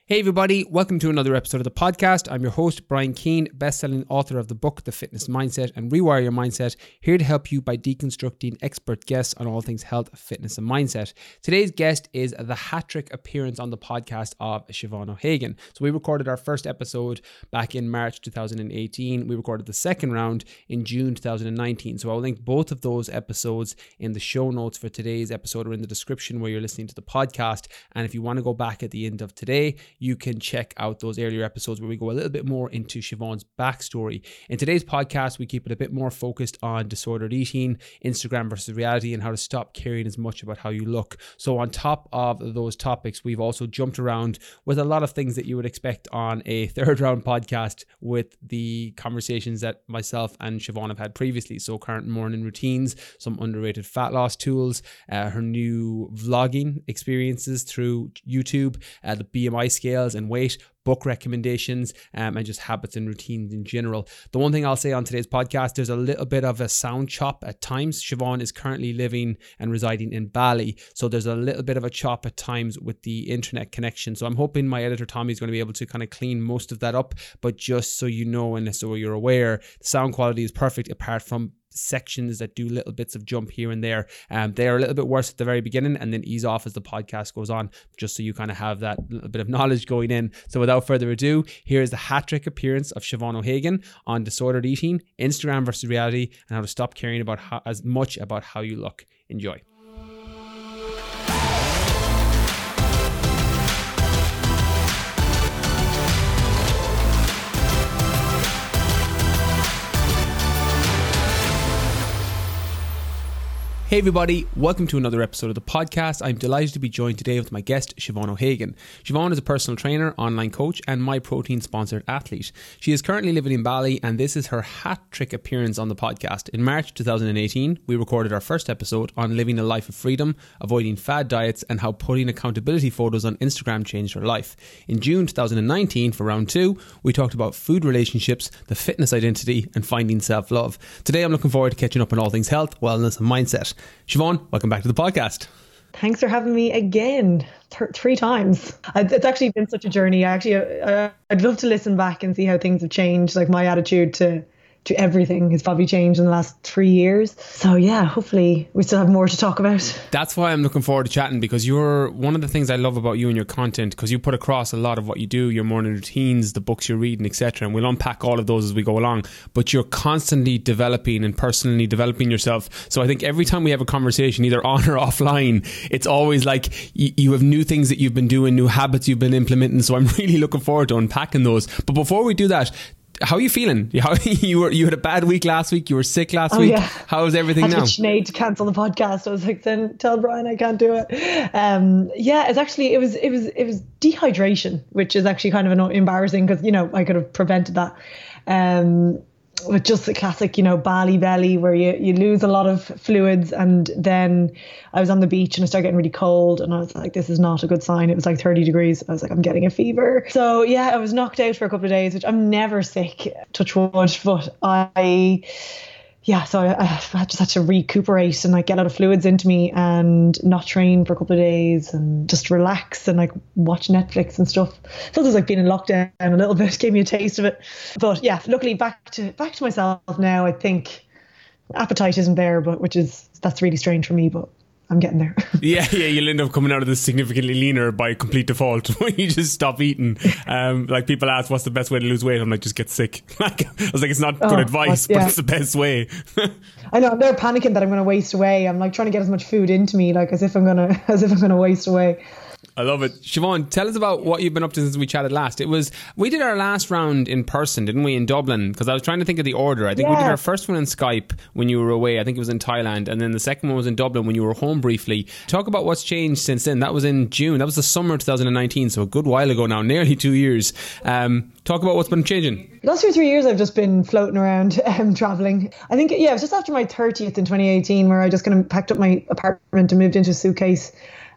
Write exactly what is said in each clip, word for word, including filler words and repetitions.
Hey everybody, welcome to another episode of the podcast. I'm your host, Brian Keane, best-selling author of the book, The Fitness Mindset and Rewire Your Mindset, here to help you by deconstructing expert guests on all things health, fitness and mindset. Today's guest is the hat-trick appearance on the podcast of Siobhan O'Hagan. So we recorded our first episode back in March two thousand eighteen. We recorded the second round in June two thousand nineteen. So I'll link both of those episodes in the show notes for today's episode or in the description where you're listening to the podcast. And if you want to go back at the end of today, you can check out those earlier episodes where we go a little bit more into Siobhan's backstory. In today's podcast, we keep it a bit more focused on disordered eating, Instagram versus reality, and how to stop caring as much about how you look. So on top of those topics, we've also jumped around with a lot of things that you would expect on a third round podcast with the conversations that myself and Siobhan have had previously. So current morning routines, some underrated fat loss tools, uh, her new vlogging experiences through YouTube, uh, the B M I scale and weight, book recommendations, um, and just habits and routines in general. The one thing I'll say on today's podcast, there's a little bit of a sound chop at times. Siobhan is currently living and residing in Bali, so there's a little bit of a chop at times with the internet connection. So I'm hoping my editor Tommy is going to be able to kind of clean most of that up, but just so you know and so you're aware, the sound quality is perfect apart from sections that do little bits of jump here and there. Um, they are a little bit worse at the very beginning and then ease off as the podcast goes on, just so you kind of have that little bit of knowledge going in. So without further ado, here is the hat-trick appearance of Siobhan O'Hagan on disordered eating, Instagram versus reality, and how to stop caring about how, as much about how you look. Enjoy. Hey everybody, welcome to another episode of the podcast. I'm delighted to be joined today with my guest, Siobhan O'Hagan. Siobhan is a personal trainer, online coach, and MyProtein sponsored athlete. She is currently living in Bali, and this is her hat-trick appearance on the podcast. In March two thousand eighteen, we recorded our first episode on living a life of freedom, avoiding fad diets, and how putting accountability photos on Instagram changed her life. In June two thousand nineteen, for round two, we talked about food relationships, the fitness identity, and finding self-love. Today, I'm looking forward to catching up on all things health, wellness, and mindset. Siobhan, welcome back to the podcast. Thanks for having me again, th- three times. It's actually been such a journey. I actually, uh, I'd love to listen back and see how things have changed. Like my attitude to to everything has probably changed in the last three years. So yeah, hopefully we still have more to talk about. That's why I'm looking forward to chatting, because you're one of the things I love about you and your content, because you put across a lot of what you do, your morning routines, the books you're reading, et cetera. And we'll unpack all of those as we go along. But you're constantly developing and personally developing yourself. So I think every time we have a conversation, either on or offline, it's always like you, you have new things that you've been doing, new habits you've been implementing. So I'm really looking forward to unpacking those. But before we do that, how are you feeling? How, you were you had a bad week last week. You were sick last oh, week. Yeah. How is everything I now? I Sinead to cancel the podcast. I was like, then tell Brian I can't do it. Um, yeah, it's actually it was it was it was dehydration, which is actually kind of an embarrassing because you know I could have prevented that. Um, with just the classic, you know, Bali belly where you, you lose a lot of fluids. And then I was on the beach and I started getting really cold and I was like, this is not a good sign. It was like thirty degrees. I was like, I'm getting a fever. So yeah, I was knocked out for a couple of days, which I'm never sick, touch wood, but I... Yeah, so I, I just had to recuperate and like get a lot of fluids into me and not train for a couple of days and just relax and like watch Netflix and stuff. So it was like being in lockdown a little bit, gave me a taste of it. But yeah, luckily back to back to myself now. I think appetite isn't there, but which is that's really strange for me, but I'm getting there. yeah, yeah, you'll end up coming out of this significantly leaner by complete default when you just stop eating. Um, like people ask, what's the best way to lose weight? I'm like, just get sick. Like, I was like, it's not good oh, advice, yeah. but it's the best way. I know, they're panicking that I'm going to waste away. I'm like trying to get as much food into me, like as if I'm going to, as if I'm going to waste away. I love it. Siobhan, tell us about what you've been up to since we chatted last. It was, we did our last round in person, didn't we, in Dublin? Because I was trying to think of the order. I think yeah. we did our first one on Skype when you were away. I think it was in Thailand. And then the second one was in Dublin when you were home briefly. Talk about what's changed since then. That was in June. That was the summer of two thousand nineteen. So a good while ago now, nearly two years. Um, talk about what's been changing. Last two or three years, I've just been floating around, um, traveling. I think, yeah, it was just after my thirtieth in twenty eighteen where I just kind of packed up my apartment and moved into a suitcase.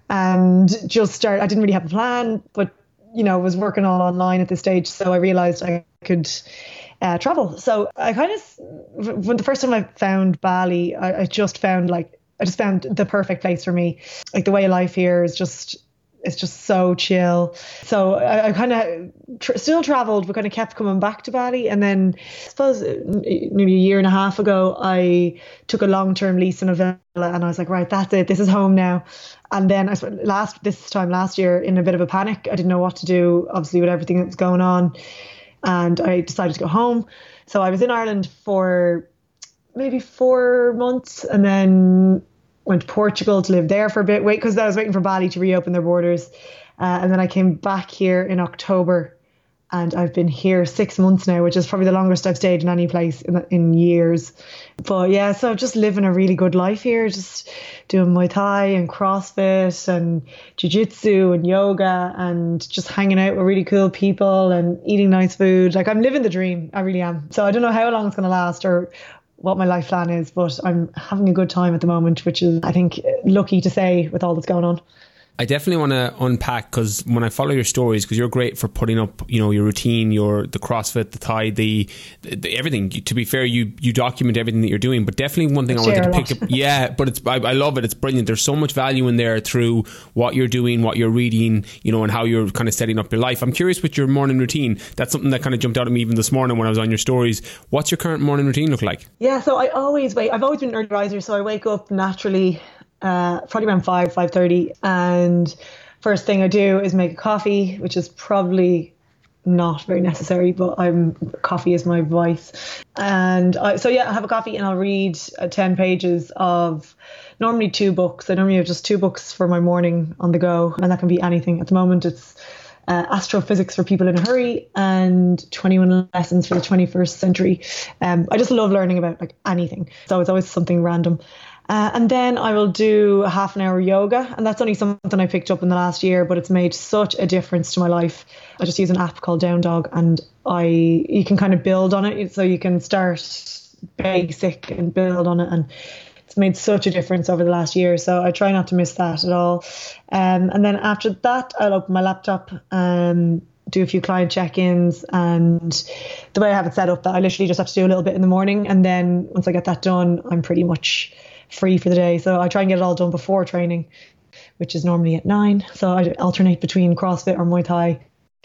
And just start, I didn't really have a plan, but, you know, was working all online at this stage. So I realized I could uh, travel. So I kind of, when the first time I found Bali, I, I just found like, I just found the perfect place for me. Like the way of life here is just it's just so chill. So I, I kind of tr- still traveled, but kind of kept coming back to Bali. And then I suppose nearly a year and a half ago, I took a long-term lease on a villa, and I was like, right, that's it. This is home now. And then I spent last this time last year in a bit of a panic. I didn't know what to do, obviously, with everything that was going on. And I decided to go home. So I was in Ireland for maybe four months and then went to Portugal to live there for a bit, wait, because I was waiting for Bali to reopen their borders. Uh, and then I came back here in October, and I've been here six months now, which is probably the longest I've stayed in any place in, in years. But yeah, so just living a really good life here, just doing Muay Thai and CrossFit and Jiu-Jitsu and yoga and just hanging out with really cool people and eating nice food. Like, I'm living the dream. I really am. So I don't know how long it's going to last or what my life plan is, but I'm having a good time at the moment, which is, I think, lucky to say with all that's going on. I definitely want to unpack, because when I follow your stories, because you're great for putting up, you know, your routine, your the CrossFit, the Thai, the, the everything. To be fair, you you document everything that you're doing. But definitely one thing I, I wanted to pick up, yeah. But it's I, I love it. It's brilliant. There's so much value in there through what you're doing, what you're reading, you know, and how you're kind of setting up your life. I'm curious with your morning routine. That's something that kind of jumped out at me even this morning when I was on your stories. What's your current morning routine look like? Yeah, so I always wait. I've always been an early riser, so I wake up naturally. Uh, probably around five, five thirty, and first thing I do is make a coffee, which is probably not very necessary, but I'm coffee is my vice. And I, so yeah, I have a coffee and I'll read uh, ten pages of normally two books. I normally have just two books for my morning on the go, and that can be anything. At the moment, it's uh, Astrophysics for People in a Hurry and twenty-one Lessons for the twenty-first Century. Um, I just love learning about like anything, so it's always something random. Uh, and then I will do a half an hour yoga, and that's only something I picked up in the last year, but it's made such a difference to my life. I just use an app called Down Dog, and I you can kind of build on it, so you can start basic and build on it, and it's made such a difference over the last year. So I try not to miss that at all. Um, and then after that, I'll open my laptop and do a few client check-ins, and the way I have it set up, that I literally just have to do a little bit in the morning, and then once I get that done, I'm pretty much free for the day. So I try and get it all done before training, which is normally at nine. So I alternate between CrossFit or Muay Thai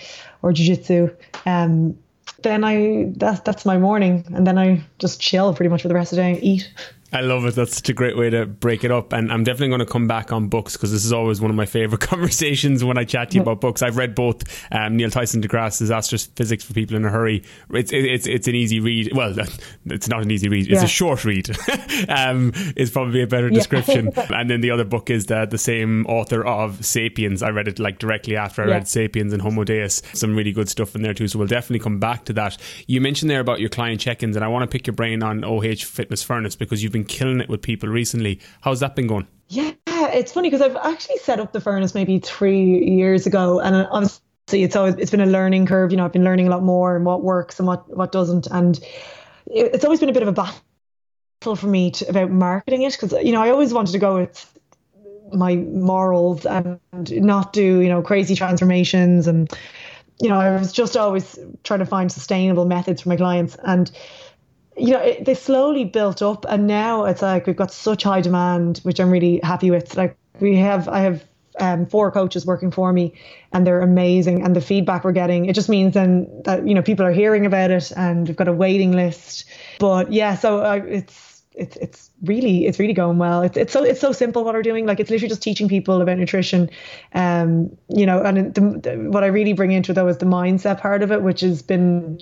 or Jiu-Jitsu. Um, then I that's that's my morning, and then I just chill pretty much for the rest of the day and eat. I love it. That's such a great way to break it up. And I'm definitely going to come back on books, because this is always one of my favourite conversations when I chat to you about books. I've read both um, Neil Tyson deGrasse's Astrophysics for People in a Hurry. It's it's it's an easy read. Well, it's not an easy read. It's yeah. a short read. um, is probably a better description. Yeah. And then the other book is the, the same author of Sapiens. I read it like directly after I yeah. read Sapiens and Homo Deus. Some really good stuff in there too. So we'll definitely come back to that. You mentioned there about your client check-ins, and I want to pick your brain on O H Fitness Furnace, because you've been killing it with people recently. How's that been going? Yeah, it's funny because I've actually set up the furnace maybe three years ago, and obviously it's always it's been a learning curve. You know, I've been learning a lot more and what works and what what doesn't, and it's always been a bit of a battle for me to, about marketing it, because you know I always wanted to go with my morals and not do you know crazy transformations, and you know I was just always trying to find sustainable methods for my clients. And you know, it, they slowly built up, and now it's like we've got such high demand, which I'm really happy with. Like we have, I have um, four coaches working for me, and they're amazing. And the feedback we're getting, it just means then that you know people are hearing about it, and we've got a waiting list. But yeah, so I, it's it's it's really it's really going well. It's it's so it's so simple what we're doing. Like it's literally just teaching people about nutrition. Um, you know, and the, the, what I really bring into it though is the mindset part of it, which has been.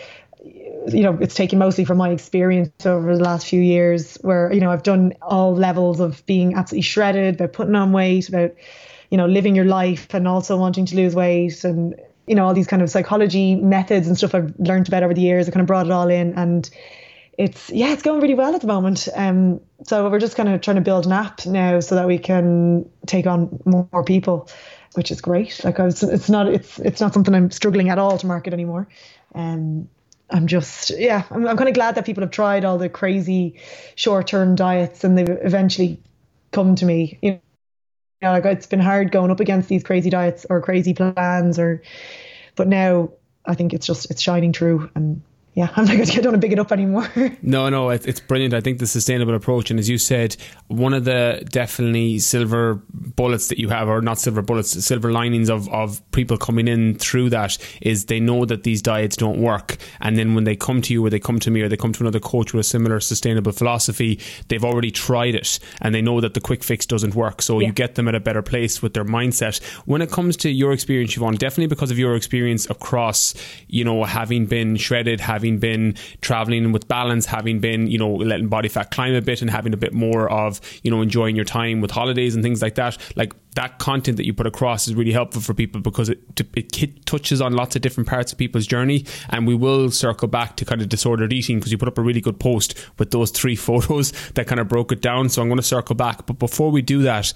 You know, it's taken mostly from my experience over the last few years where, you know, I've done all levels of being absolutely shredded, about putting on weight, about, you know, living your life and also wanting to lose weight, and, you know, all these kind of psychology methods and stuff I've learned about over the years. I kind of brought it all in, and it's, yeah, it's going really well at the moment. Um, so we're just kind of trying to build an app now so that we can take on more people, which is great. Like I was, it's not, it's, it's not something I'm struggling at all to market anymore. Um, I'm just, yeah, I'm, I'm kind of glad that people have tried all the crazy short-term diets and they've eventually come to me. You know, like it's been hard going up against these crazy diets or crazy plans, or, but now I think it's just, it's shining through, and yeah, I'm like, I don't want to big it up anymore. No, no, it, it's brilliant. I think the sustainable approach, and as you said, one of the definitely silver bullets that you have, or not silver bullets, silver linings of, of people coming in through that is they know that these diets don't work. And then when they come to you, or they come to me, or they come to another coach with a similar sustainable philosophy, they've already tried it and they know that the quick fix doesn't work. So yeah. you get them at a better place with their mindset. When it comes to your experience, Siobhan, definitely because of your experience across, you know, having been shredded, having been traveling with balance, having been, you know, letting body fat climb a bit and having a bit more of, you know, enjoying your time with holidays and things like that, like that content that you put across is really helpful for people because it, it touches on lots of different parts of people's journey. And we will circle back to kind of disordered eating because you put up a really good post with those three photos that kind of broke it down. So I'm going to circle back. But before we do that,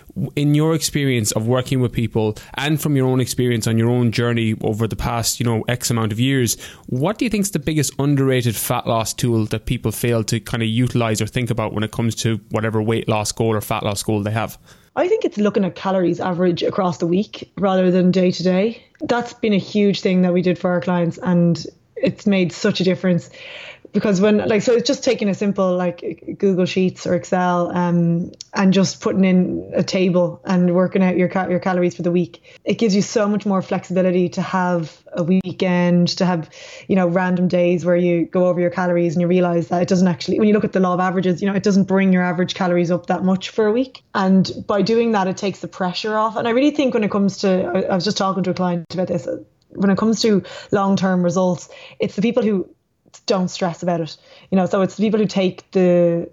in your experience of working with people and from your own experience on your own journey over the past, you know, X amount of years, what do you think is the biggest underrated fat loss tool that people fail to kind of utilize or think about when it comes to whatever weight loss goal or fat loss goal they have? I think it's looking at calories average across the week rather than day to day. That's been a huge thing that we did for our clients, and it's made such a difference. Because when, like, so it's just taking a simple, like, Google Sheets or Excel um, and just putting in a table and working out your cal- your calories for the week. It gives you so much more flexibility to have a weekend, to have, you know, random days where you go over your calories and you realize that it doesn't actually, when you look at the law of averages, you know, it doesn't bring your average calories up that much for a week. And by doing that, it takes the pressure off. And I really think when it comes to, I, I was just talking to a client about this, when it comes to long-term results, it's the people who don't stress about it, you know. So it's the people who take the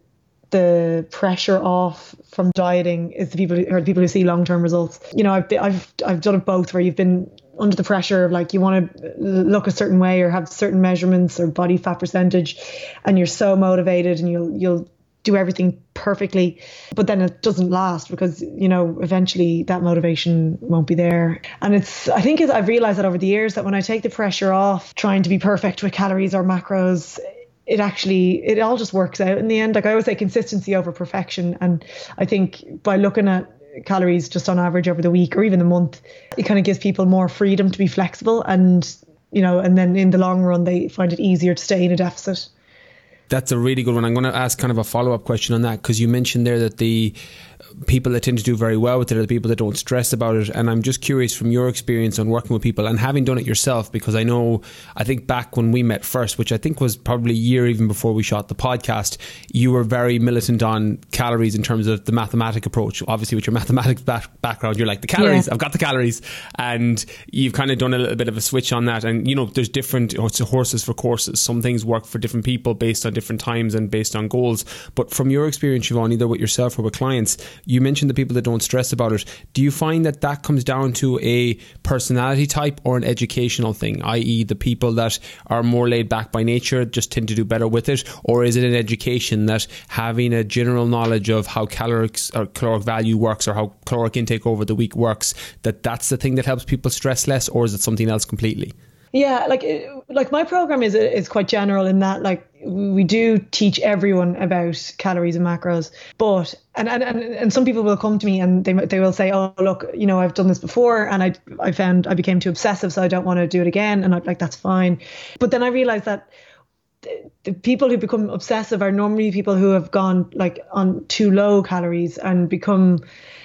the pressure off from dieting is the people who are the people who see long-term results. You know, I've been, I've I've done it both, where you've been under the pressure of, like, you want to look a certain way or have certain measurements or body fat percentage, and you're so motivated and you'll you'll do everything perfectly, but then it doesn't last because, you know, eventually that motivation won't be there. And it's, I think I've realized that over the years, that when I take the pressure off trying to be perfect with calories or macros, it actually, it all just works out in the end. Like I always say, consistency over perfection. And I think by looking at calories just on average over the week or even the month, it kind of gives people more freedom to be flexible, and, you know, and then in the long run, they find it easier to stay in a deficit. That's a really good one. I'm going to ask kind of a follow-up question on that, because you mentioned there that the people that tend to do very well with it are the people that don't stress about it. And I'm just curious from your experience on working with people and having done it yourself, because I know, I think back when we met first, which I think was probably a year even before we shot the podcast, you were very militant on calories in terms of the mathematic approach. Obviously with your mathematics back- background, you're like, the calories, yeah. I've got the calories. And you've kind of done a little bit of a switch on that. And, you know, there's different, oh, it's horses for courses. Some things work for different people based on different times and based on goals. But from your experience, Siobhan, either with yourself or with clients, you mentioned the people that don't stress about it. Do you find that that comes down to a personality type or an educational thing, that is the people that are more laid back by nature just tend to do better with it? Or is it an education that having a general knowledge of how caloric or caloric value works or how caloric intake over the week works, that that's the thing that helps people stress less? Or is it something else completely? Yeah, like like my program is is quite general in that, like, we do teach everyone about calories and macros, but and and, and some people will come to me and they they will say, oh, look, you know, I've done this before and I I found I became too obsessive, so I don't want to do it again. And I'm like, that's fine. But then I realized that the, the people who become obsessive are normally people who have gone like on too low calories and become,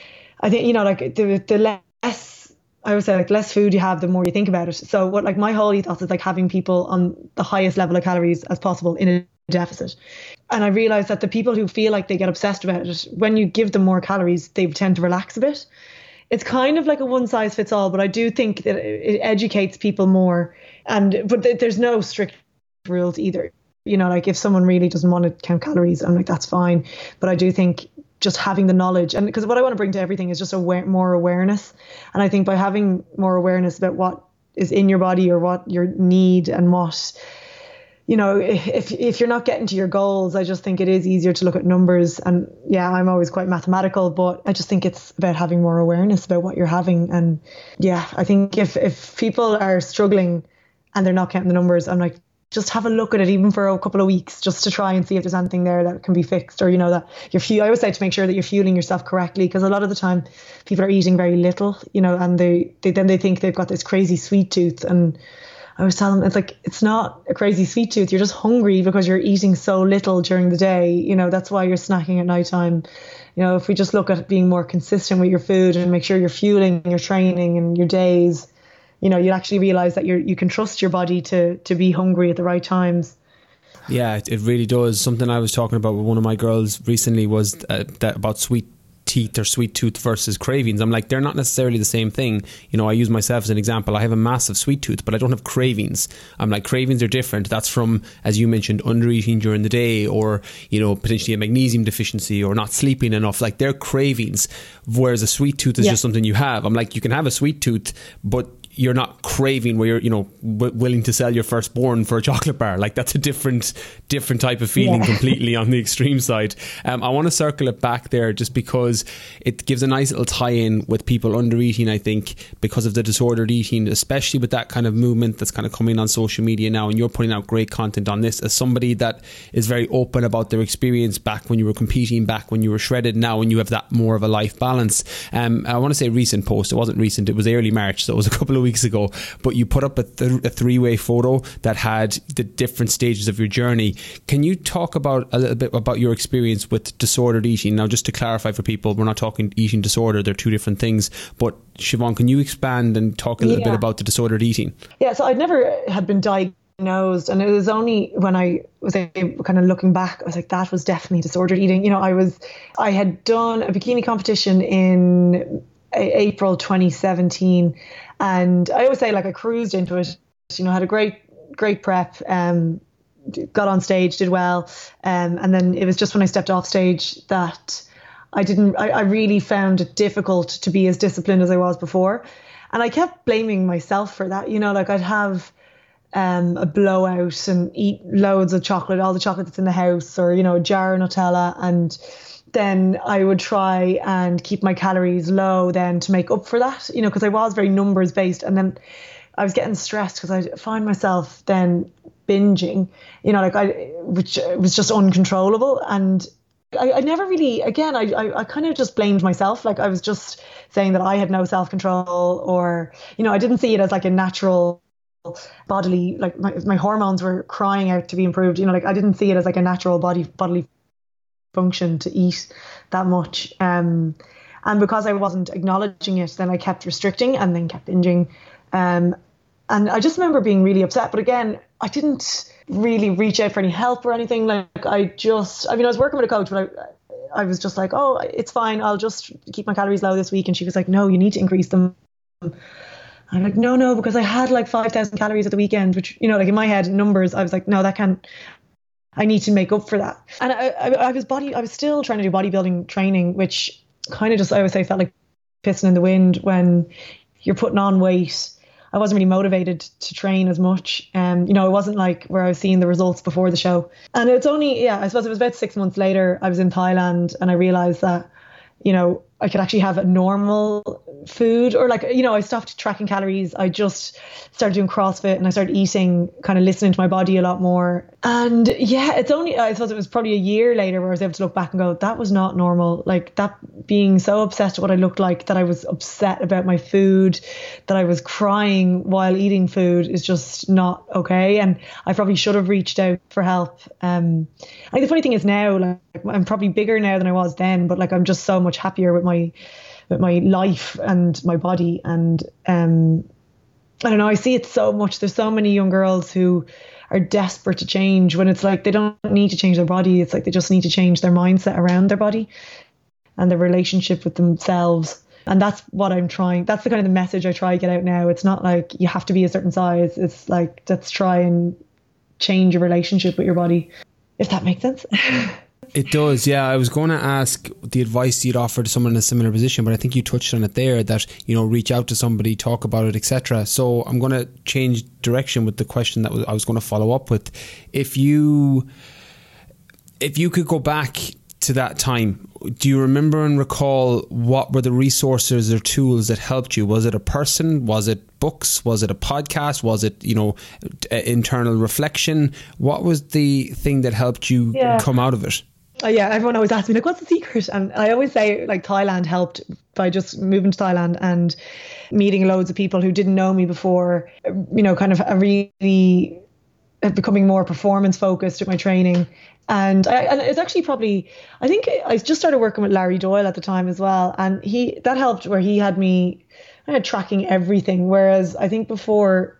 I think, you know, like the the less. I would say, like, less food you have, the more you think about it. So what, like, my whole ethos is like having people on the highest level of calories as possible in a deficit. And I realized that the people who feel like they get obsessed about it, when you give them more calories, they tend to relax a bit. It's kind of like a one size fits all, but I do think that it educates people more. And but th- there's no strict rules either. You know, like, if someone really doesn't want to count calories, I'm like, that's fine. But I do think just having the knowledge, and because what I want to bring to everything is just aware, more awareness. And I think by having more awareness about what is in your body or what you need and what, you know, if if you're not getting to your goals, I just think it is easier to look at numbers. And yeah, I'm always quite mathematical, but I just think it's about having more awareness about what you're having. And yeah, I think if if people are struggling and they're not counting the numbers, I'm like, just have a look at it, even for a couple of weeks, just to try and see if there's anything there that can be fixed, or, you know, that you're fu- I always say to make sure that you're fueling yourself correctly, because a lot of the time people are eating very little, you know, and they, they then they think they've got this crazy sweet tooth. And I was telling them, it's like, it's not a crazy sweet tooth. You're just hungry because you're eating so little during the day. You know, that's why you're snacking at nighttime. You know, if we just look at being more consistent with your food and make sure you're fueling your training and your days, you know, you'll actually realize that you're, you can trust your body to, to be hungry at the right times. Yeah, it really does. Something I was talking about with one of my girls recently was uh, that about sweet teeth or sweet tooth versus cravings. I'm like, they're not necessarily the same thing. You know, I use myself as an example. I have a massive sweet tooth, but I don't have cravings. I'm like, cravings are different. That's from, as you mentioned, under eating during the day, or, you know, potentially a magnesium deficiency or not sleeping enough. Like, they're cravings, whereas a sweet tooth is yeah. just something you have. I'm like, you can have a sweet tooth, but you're not craving where you're, you know, w- willing to sell your firstborn for a chocolate bar. Like, that's a different different type of feeling yeah. completely on the extreme side. Um, I want to circle it back there just because it gives a nice little tie-in with people under eating, I think, because of the disordered eating, especially with that kind of movement that's kind of coming on social media now, and you're putting out great content on this as somebody that is very open about their experience back when you were competing, back when you were shredded, now when you have that more of a life balance. Um, I want to say recent post, it wasn't recent, it was early March, so it was a couple of weeks ago, but you put up a, th- a three-way photo that had the different stages of your journey. Can you talk about a little bit about your experience with disordered eating? Now, just to clarify for people, we're not talking eating disorder, they're two different things, but Siobhan, can you expand and talk a little yeah. bit about the disordered eating? Yeah, so I'd never had been diagnosed, and it was only when I was kind of looking back, I was like, that was definitely disordered eating. You know, I was, I had done a bikini competition in April twenty seventeen, and I always say, like, I cruised into it, you know, had a great great prep, um got on stage, did well, um and then it was just when I stepped off stage that I didn't I, I really found it difficult to be as disciplined as I was before, and I kept blaming myself for that. You know, like, I'd have um a blowout and eat loads of chocolate, all the chocolate that's in the house, or, you know, a jar of Nutella, and then I would try and keep my calories low then to make up for that, you know, because I was very numbers based. And then I was getting stressed because I find myself then binging, you know, like I, which was just uncontrollable. And I, I never really, again, I, I, I kind of just blamed myself. Like, I was just saying that I had no self-control, or, you know, I didn't see it as like a natural bodily, like my, my hormones were crying out to be improved. You know, like, I didn't see it as like a natural body bodily function to eat that much, um and because I wasn't acknowledging it, then I kept restricting and then kept binging, um and I just remember being really upset. But again, I didn't really reach out for any help or anything. Like, I just, I mean, I was working with a coach, but I, I was just like, oh, it's fine, I'll just keep my calories low this week. And she was like, no, you need to increase them. I'm like, no, no, because I had like five thousand calories at the weekend, which, you know, like in my head, numbers, I was like, no, that can't, I need to make up for that. And I, I, I was body, I was still trying to do bodybuilding training, which kind of just, I always say, felt like pissing in the wind when you're putting on weight. I wasn't really motivated to train as much. Um, you know, it wasn't like where I was seeing the results before the show. And it's only, yeah, I suppose it was about six months later, I was in Thailand, and I realized that, you know, I could actually have a normal food, or like, you know, I stopped tracking calories. I just started doing CrossFit, and I started eating, kind of listening to my body a lot more. And yeah, it's only, I suppose it was probably a year later where I was able to look back and go, that was not normal. Like, that being so obsessed with what I looked like, that I was upset about my food, that I was crying while eating food, is just not okay. And I probably should have reached out for help. Um, I think the funny thing is now, like, I'm probably bigger now than I was then, but like, I'm just so much happier with my with my life and my body. And um I don't know, I see it so much. There's so many young girls who are desperate to change, when it's like they don't need to change their body. It's like they just need to change their mindset around their body and their relationship with themselves. And that's what I'm trying, that's the kind of the message I try to get out now. It's not like you have to be a certain size. It's like, let's try and change your relationship with your body, if that makes sense. It does, yeah. I was going to ask the advice you'd offer to someone in a similar position, but I think you touched on it there, that, you know, reach out to somebody, talk about it, et cetera. So I'm going to change direction with the question that I was going to follow up with. If you, if you could go back to that time, do you remember and recall what were the resources or tools that helped you? Was it a person? Was it books? Was it a podcast? Was it, you know, internal reflection? What was the thing that helped you yeah. come out of it? uh, yeah, everyone always asks me like, what's the secret? And I always say like Thailand helped by just moving to Thailand and meeting loads of people who didn't know me before, you know, kind of a really becoming more performance focused with my training. And, I, and it's actually probably, I think I just started working with Larry Doyle at the time as well. And he, that helped where he had me kind of tracking everything. Whereas I think before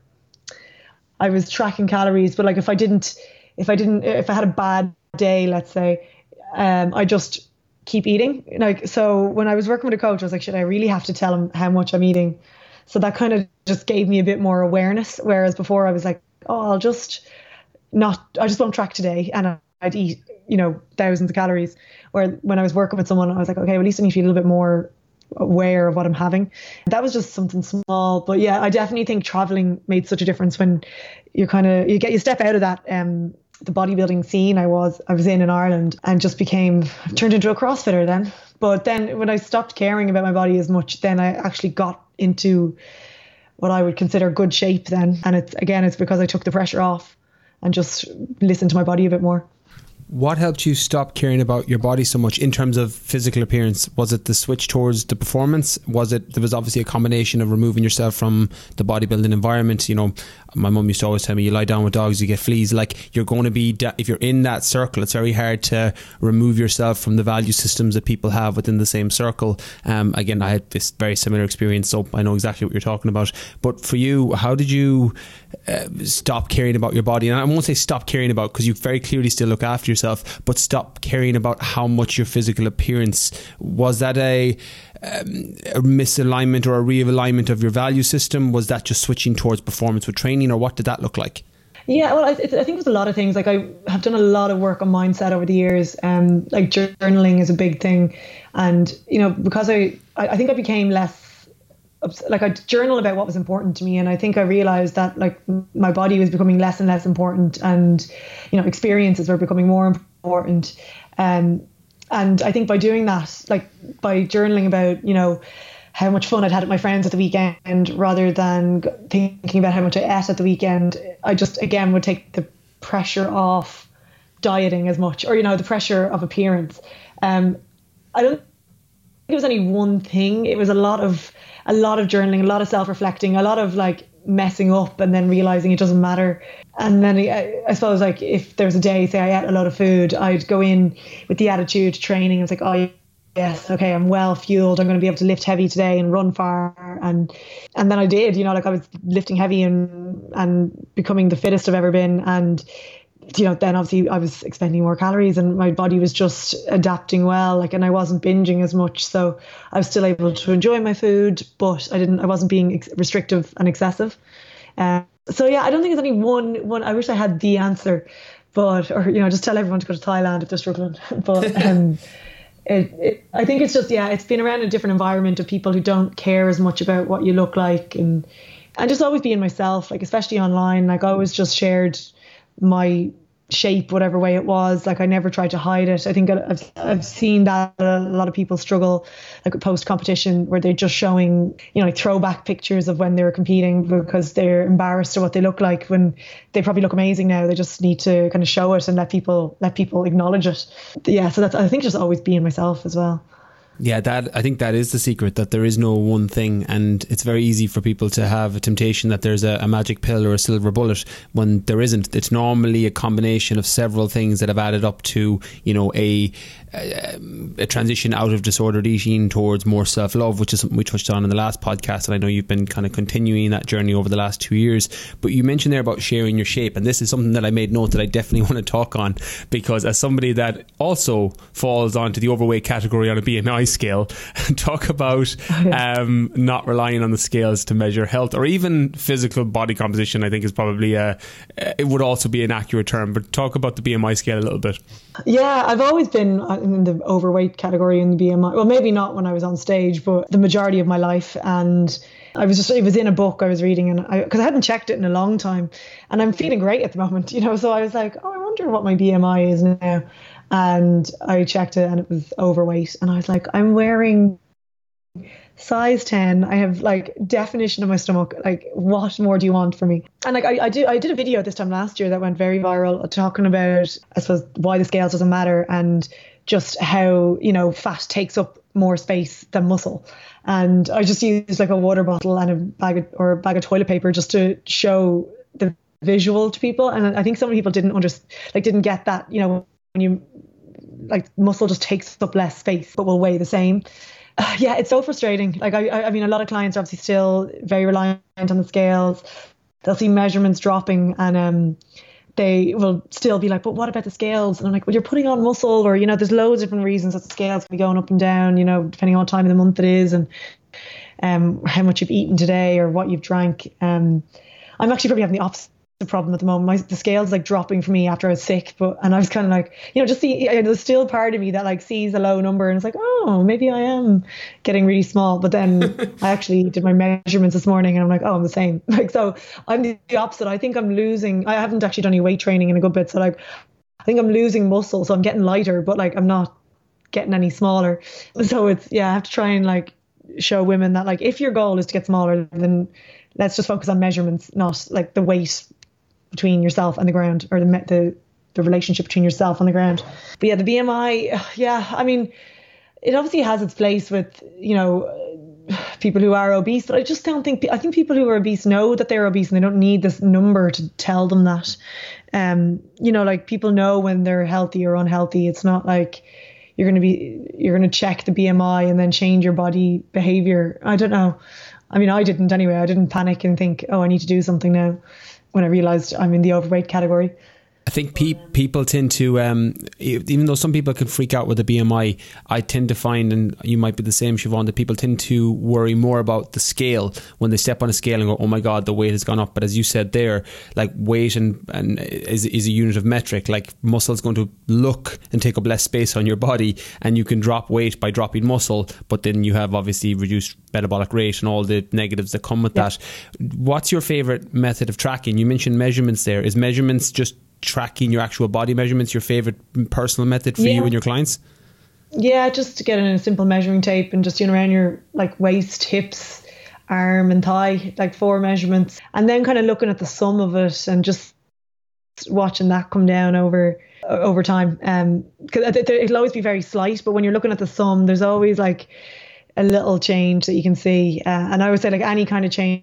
I was tracking calories, but like if I didn't, if I didn't, if I had a bad day, let's say, um, I just keep eating. Like, so when I was working with a coach, I was like, shit, I really have to tell him how much I'm eating. So that kind of just gave me a bit more awareness. Whereas before I was like, oh, I'll just not, I just won't track today. And I'd eat, you know, thousands of calories. Or when I was working with someone, I was like, okay, well, at least I need to be a little bit more aware of what I'm having. That was just something small. But yeah, I definitely think traveling made such a difference when you kind of, you get, you step out of that, um, the bodybuilding scene I was, I was in in Ireland and just became, turned into a CrossFitter then. But then when I stopped caring about my body as much, then I actually got into what I would consider good shape then. And it's, again, it's because I took the pressure off and just listened to my body a bit more. What helped you stop caring about your body so much in terms of physical appearance? Was it the switch towards the performance? Was it, there was obviously a combination of removing yourself from the bodybuilding environment. You know, my mum used to always tell me, you lie down with dogs, you get fleas. Like, you're going to be, if you're in that circle, it's very hard to remove yourself from the value systems that people have within the same circle. Um, again, I had this very similar experience, so I know exactly what you're talking about. But for you, how did you uh, stop caring about your body? And I won't say stop caring about, because you very clearly still look after yourself, but stop caring about how much your physical appearance. Was that a, um, a misalignment or a realignment of your value system? Was that just switching towards performance with training, or what did that look like? Yeah, well, I, I think it was a lot of things. Like, I have done a lot of work on mindset over the years. Um, like journaling is a big thing, and you know, because I, I think I became less. Like, I journal about what was important to me, and I think I realized that like my body was becoming less and less important, and you know, experiences were becoming more important. Um, and I think by doing that, like by journaling about, you know, how much fun I'd had at my friends at the weekend, rather than thinking about how much I ate at the weekend, I just again would take the pressure off dieting as much, or you know, the pressure of appearance. Um, I don't think it was any one thing. It was a lot of a lot of journaling, a lot of self-reflecting, a lot of like messing up and then realizing it doesn't matter. And then I, I suppose like if there was a day, say I ate a lot of food, I'd go in with the attitude to training. It's like, oh yes, okay, I'm well fueled. I'm going to be able to lift heavy today and run far. And and then I did, you know, like I was lifting heavy and and becoming the fittest I've ever been. And you know, then obviously I was expending more calories and my body was just adapting well, like, and I wasn't binging as much. So I was still able to enjoy my food, but I didn't, I wasn't being ex- restrictive and excessive. Um, so yeah, I don't think there's only one, one, I wish I had the answer, but, or, you know, just tell everyone to go to Thailand if they're struggling. But um, it, it, I think it's just, yeah, it's been around a different environment of people who don't care as much about what you look like, and, and just always being myself, like, especially online. Like, I always just shared my shape, whatever way it was. Like, I never tried to hide it. I think I've I've seen that a lot of people struggle, like post competition, where they're just showing, you know, like throwback pictures of when they were competing because they're embarrassed of what they look like when they probably look amazing now. They just need to kind of show it and let people let people acknowledge it. Yeah, so that's, I think, just always being myself as well. Yeah, that I think that is the secret, that there is no one thing, and it's very easy for people to have a temptation that there's a, a magic pill or a silver bullet when there isn't. It's normally a combination of several things that have added up to, you know, a a, a transition out of disordered eating towards more self-love, which is something we touched on in the last podcast, and I know you've been kind of continuing that journey over the last two years. But you mentioned there about sharing your shape, and this is something that I made note that I definitely want to talk on, because as somebody that also falls onto the overweight category on a B M I scale, talk about um, not relying on the scales to measure health or even physical body composition. I think is probably a, it would also be an accurate term, but talk about the B M I scale a little bit. Yeah, I've always been in the overweight category in the B M I. Well, maybe not when I was on stage, but the majority of my life. And I was just, it was in a book I was reading, and I, because I hadn't checked it in a long time, and I'm feeling great at the moment, you know, so I was like, oh, I wonder what my B M I is now. And I checked it and it was overweight, and I was like, I'm wearing size ten. I have like definition of my stomach. Like, what more do you want from me? And like, I, I did, I did a video this time last year that went very viral talking about, I suppose, why the scales doesn't matter, and just how, you know, fat takes up more space than muscle. And I just used like a water bottle and a bag of, or a bag of toilet paper just to show the visual to people. And I think some people didn't understand, like didn't get that, you know, when you like muscle just takes up less space but will weigh the same. Uh, yeah, it's so frustrating. Like I, I mean, a lot of clients are obviously still very reliant on the scales. They'll see measurements dropping and um, they will still be like, but what about the scales? And I'm like, well, you're putting on muscle, or, you know, there's loads of different reasons that the scales can be going up and down, you know, depending on what time of the month it is and um, how much you've eaten today or what you've drank. Um, I'm actually probably having the opposite problem at the moment. My, the scales like dropping for me after I was sick, but and I was kind of like, you know, just see, there's still part of me that like sees a low number and it's like, oh, maybe I am getting really small. But then I actually did my measurements this morning and I'm like, oh, I'm the same. Like, so I'm the opposite. I think I'm losing. I haven't actually done any weight training in a good bit, so like I think I'm losing muscle, so I'm getting lighter, but like I'm not getting any smaller. So it's, yeah, I have to try and like show women that like if your goal is to get smaller, then let's just focus on measurements, not like the weight between yourself and the ground, or the the the relationship between yourself and the ground. But yeah, the B M I, yeah, I mean, it obviously has its place with, you know, people who are obese, but I just don't think, I think people who are obese know that they're obese and they don't need this number to tell them that. Um, you know, like people know when they're healthy or unhealthy. It's not like you're going to be, you're going to check the B M I and then change your body behavior. I don't know. I mean, I didn't anyway. I didn't panic and think, oh, I need to do something now, when I realized I'm in the overweight category. I think pe- people tend to, um, even though some people can freak out with the B M I, I tend to find, and you might be the same, Siobhan, that people tend to worry more about the scale when they step on a scale and go, oh my God, the weight has gone up. But as you said there, like weight and, and is, is a unit of metric. Like muscle is going to look and take up less space on your body, and you can drop weight by dropping muscle, but then you have obviously reduced metabolic rate and all the negatives that come with yeah. that. What's your favourite method of tracking? You mentioned measurements there. Is measurements just tracking your actual body measurements your favorite personal method for yeah. you and your clients? Yeah, just to get in a simple measuring tape and just, you know, around your like waist, hips, arm and thigh, like four measurements, and then kind of looking at the sum of it and just watching that come down over over time. Um, because it'll always be very slight, but when you're looking at the sum, there's always like a little change that you can see. Uh, and I would say like any kind of change,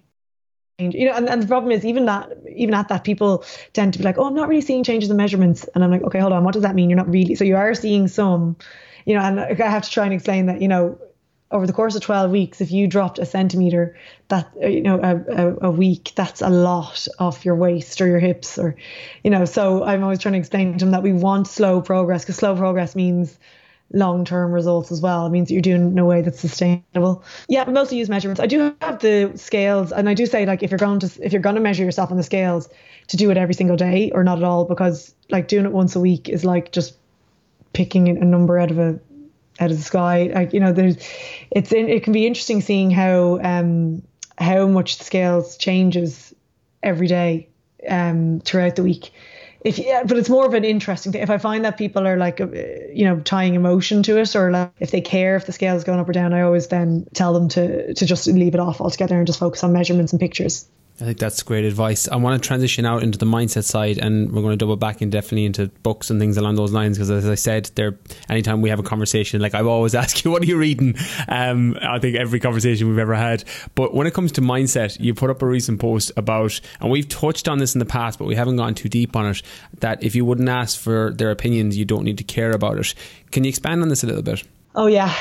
you know, and, and the problem is even that, even at that, people tend to be like, oh, I'm not really seeing changes in measurements. And I'm like, okay, hold on. What does that mean? You're not really, so you are seeing some, you know, and I have to try and explain that, you know, over the course of twelve weeks, if you dropped a centimeter, that, you know, a, a, a week, that's a lot off your waist or your hips, or, you know, so I'm always trying to explain to them that we want slow progress, because slow progress means long-term results as well. It means that you're doing it in a way that's sustainable. Yeah, I mostly use measurements. I do have the scales, and I do say, like, if you're going to if you're going to measure yourself on the scales, to do it every single day or not at all, because like doing it once a week is like just picking a number out of a out of the sky. Like, you know, there's it's it can be interesting seeing how um how much the scales changes every day um throughout the week. If yeah, but it's more of an interesting thing. If I find that people are like, uh, you know, tying emotion to it, or like if they care if the scale is going up or down, I always then tell them to to just leave it off altogether and just focus on measurements and pictures. I think that's great advice. I want to transition out into the mindset side, and we're going to double back in definitely into books and things along those lines, because as I said, there, anytime we have a conversation, like I always ask you, what are you reading? Um, I think every conversation we've ever had. But when it comes to mindset, you put up a recent post about, and we've touched on this in the past, but we haven't gone too deep on it, that if you wouldn't ask for their opinions, you don't need to care about it. Can you expand on this a little bit? Oh, yeah.